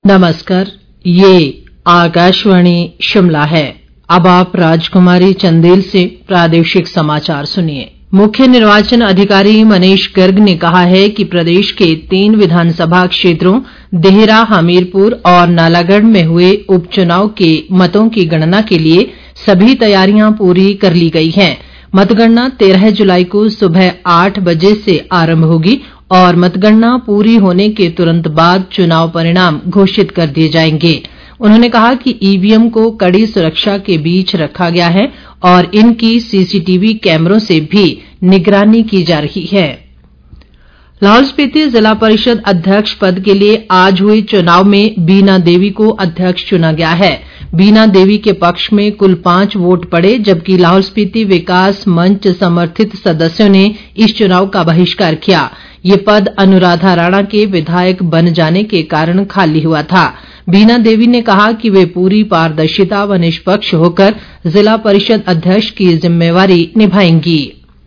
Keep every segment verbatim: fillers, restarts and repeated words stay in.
नमस्कार, ये आकाशवाणी शिमला है। अब आप राजकुमारी चंदेल से प्रादेशिक समाचार सुनिए। मुख्य निर्वाचन अधिकारी मनीष गर्ग ने कहा है कि प्रदेश के तीन विधानसभा क्षेत्रों देहरा, हमीरपुर और नालागढ़ में हुए उपचुनाव के मतों की गणना के लिए सभी तैयारियां पूरी कर ली गई हैं। मतगणना तेरह जुलाई को सुबह आठ बजे से आरंभ होगी और मतगणना पूरी होने के तुरंत बाद चुनाव परिणाम घोषित कर दिए जाएंगे। उन्होंने कहा कि ईवीएम को कड़ी सुरक्षा के बीच रखा गया है और इनकी सीसीटीवी कैमरों से भी निगरानी की जा रही है। लाहौल स्पीति जिला परिषद अध्यक्ष पद के लिए आज हुए चुनाव में बीना देवी को अध्यक्ष चुना गया है। बीना देवी के पक्ष में कुल पांच वोट पड़े, जबकि लाहौल स्पीति विकास मंच समर्थित सदस्यों ने इस चुनाव का बहिष्कार किया। ये पद अनुराधा राणा के विधायक बन जाने के कारण खाली हुआ था। बीना देवी ने कहा कि वे पूरी पारदर्शिता व निष्पक्ष होकर जिला परिषद अध्यक्ष की जिम्मेवारी निभाएंगी।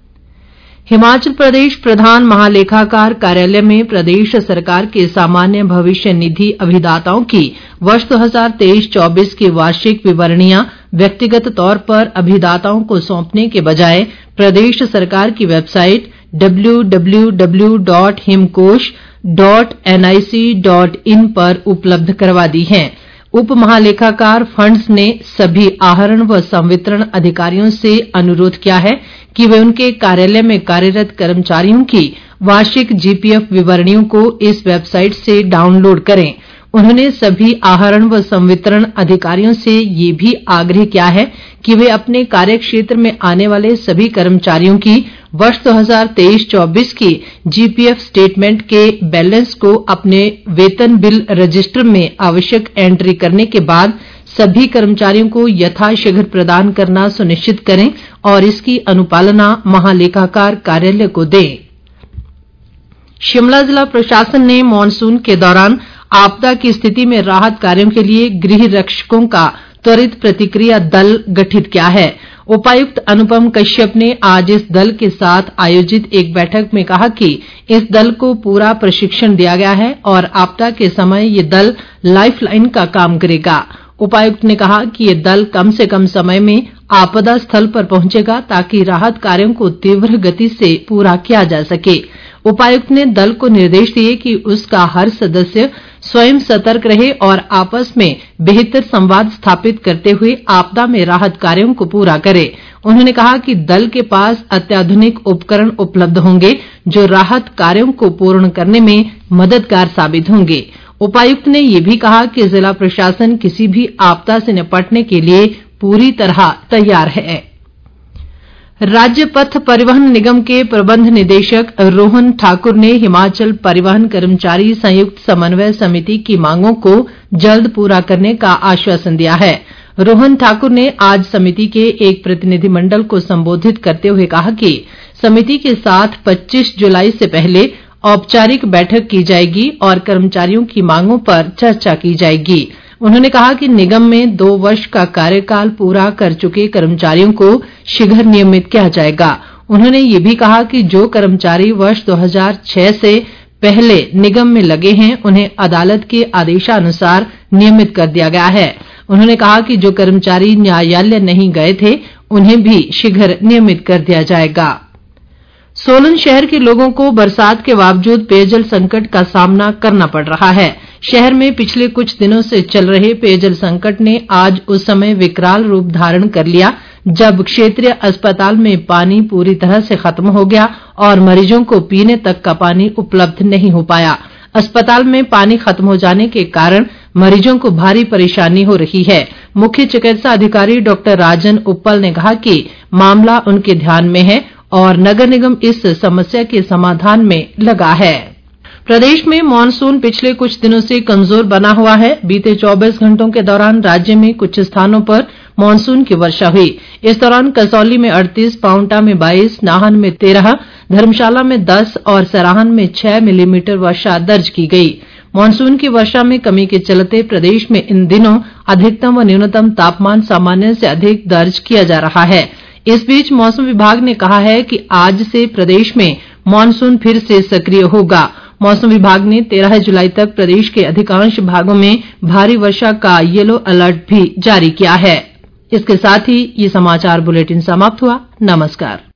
हिमाचल प्रदेश प्रधान महालेखाकार कार्यालय में प्रदेश सरकार के सामान्य भविष्य निधि अभिदाताओं की वर्ष दो हज़ार तेईस चौबीस की वार्षिक विवरणियां व्यक्तिगत तौर पर अभिदाताओं को सौंपने के बजाय प्रदेश सरकार की website W W W dot Himkosh dot N I C dot in पर उपलब्ध करवा दी हैं। उप महालेखाकार फंड्स ने सभी आहरण व संवितरण अधिकारियों से अनुरोध किया है कि वे उनके कार्यालय में कार्यरत कर्मचारियों की वार्षिक जीपीएफ विवरणियों को इस वेबसाइट से डाउनलोड करें। उन्होंने सभी आहरण व संवितरण अधिकारियों से ये भी आग्रह किया है कि वे अपने कार्यक्षेत्र में आने वाले सभी कर्मचारियों की वर्ष दो हज़ार तेईस चौबीस की जीपीएफ स्टेटमेंट के बैलेंस को अपने वेतन बिल रजिस्टर में आवश्यक एंट्री करने के बाद सभी कर्मचारियों को यथाशीघ्र प्रदान करना सुनिश्चित करें और इसकी अनुपालना महालेखाकार कार्यालय को दें। शिमला जिला प्रशासन ने मानसून के दौरान आपदा की स्थिति में राहत कार्यों के लिए गृह रक्षकों का त्वरित प्रतिक्रिया दल गठित किया है। उपायुक्त अनुपम कश्यप ने आज इस दल के साथ आयोजित एक बैठक में कहा कि इस दल को पूरा प्रशिक्षण दिया गया है और आपदा के समय ये दल लाइफलाइन का काम करेगा। उपायुक्त ने कहा कि ये दल कम से कम समय में आपदा स्थल पर पहुंचेगा ताकि राहत कार्यों को तीव्र गति से पूरा किया जा सके। उपायुक्त ने दल को निर्देश दिए कि उसका हर सदस्य स्वयं सतर्क रहे और आपस में बेहतर संवाद स्थापित करते हुए आपदा में राहत कार्यों को पूरा करे। उन्होंने कहा कि दल के पास अत्याधुनिक उपकरण उपलब्ध होंगे जो राहत कार्यों को पूर्ण करने में मददगार साबित होंगे। उपायुक्त ने यह भी कहा कि जिला प्रशासन किसी भी आपदा से निपटने के लिए पूरी तरह तैयार है। राज्य पथ परिवहन निगम के प्रबंध निदेशक रोहन ठाकुर ने हिमाचल परिवहन कर्मचारी संयुक्त समन्वय समिति की मांगों को जल्द पूरा करने का आश्वासन दिया है। रोहन ठाकुर ने आज समिति के एक प्रतिनिधिमंडल को संबोधित करते हुए कहा कि समिति के साथ पच्चीस जुलाई से पहले औपचारिक बैठक की जाएगी और कर्मचारियों की मांगों पर चर्चा की जाएगी। उन्होंने कहा कि निगम में दो वर्ष का कार्यकाल पूरा कर चुके कर्मचारियों को शीघ्र नियमित किया जाएगा। उन्होंने ये भी कहा कि जो कर्मचारी वर्ष दो हज़ार छह से पहले निगम में लगे हैं उन्हें अदालत के आदेशानुसार नियमित कर दिया गया है। उन्होंने कहा कि जो कर्मचारी न्यायालय नहीं गए थे उन्हें भी शीघ्र नियमित कर दिया जाएगा। सोलन शहर के लोगों को बरसात के बावजूद पेयजल संकट का सामना करना पड़ रहा है। शहर में पिछले कुछ दिनों से चल रहे पेयजल संकट ने आज उस समय विकराल रूप धारण कर लिया जब क्षेत्रीय अस्पताल में पानी पूरी तरह से खत्म हो गया और मरीजों को पीने तक का पानी उपलब्ध नहीं हो पाया। अस्पताल में पानी खत्म हो जाने के कारण मरीजों को भारी परेशानी हो रही है। मुख्य चिकित्सा अधिकारी डॉक्टर राजन उप्पल ने कहा कि मामला उनके ध्यान में है और नगर निगम इस समस्या के समाधान में लगा है। प्रदेश में मानसून पिछले कुछ दिनों से कमजोर बना हुआ है। बीते चौबीस घंटों के दौरान राज्य में कुछ स्थानों पर मानसून की वर्षा हुई। इस दौरान कसौली में अड़तीस, पांवटा में बाईस, नाहन में तेरह, धर्मशाला में दस और सराहन में छह मिलीमीटर वर्षा दर्ज की गई। मानसून की वर्षा में कमी के चलते प्रदेश में इन दिनों अधिकतम व न्यूनतम तापमान सामान्य से अधिक दर्ज किया जा रहा है। इस बीच मौसम विभाग ने कहा है कि आज से प्रदेश में मानसून फिर से सक्रिय होगा। मौसम विभाग ने तेरह जुलाई तक प्रदेश के अधिकांश भागों में भारी वर्षा का येलो अलर्ट भी जारी किया है। इसके साथ ही ये समाचार बुलेटिन समाप्त हुआ। नमस्कार।